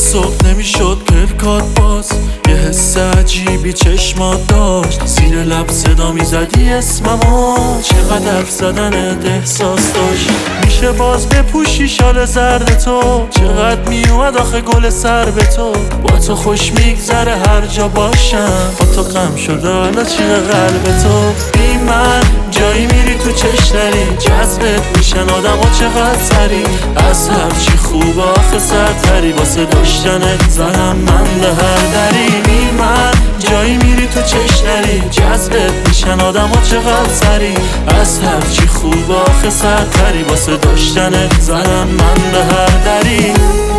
صبح نمیشد پرکات باز، یه حس عجیبی چشمات داشت، زیر لب صدا میزدی اسممو، چقدر حرف زدنت احساس داشت. میشه باز بپوشی شال زرد تو، چقدر میومد آخه گل سر به تو، با تو خوش میگذره هر جا باشم، با تو غم شده حالا چیه قلب تو. بی من جایی میری تو چش نری، جذبت میشن آدم ها چقدر سری، از هرچی خوب آخه سرتری، واسه داشتنت زنم من به هر دری. بی من جایی میری تو چش نری، جذبت میشن آدم ها چقدر سری، از هرچی خوب آخه سرتری، واسه داشتنت زنم من به هر دری.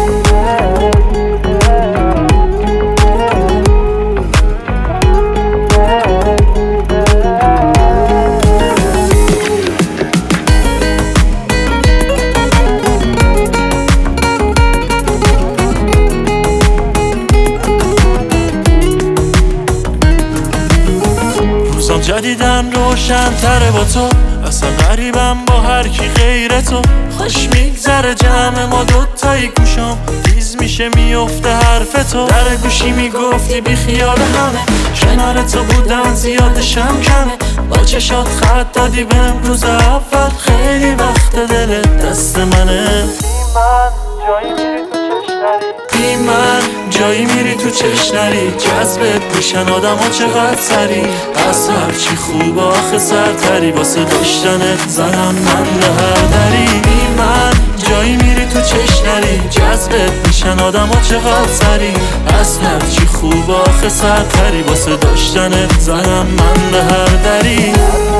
جدیدن روشن تره با تو، اصلا غریبم با هر کی غیر تو، خوش میگذره جمع ما دوتایی، گوشم تیز میشه میفته حرف تو، در گوشی میگفتی بی خیال همه، کنار تو بودن زیادشم کمه، با چشات خط دادی بهم روز اول، خیلی وقت دلت دست منه. بی من جایی میری تو چش نری، جذبت میشن آدم ها چقدر سری، از هرچی خوب آخه سرتری، واسه داشتنت زنم من به هر دری. بی من جایی میری تو چش نری، جذبت میشن آدم ها چقدر سری، از هرچی خوب آخه سرتری، واسه داشتنت زنم من به هر دری.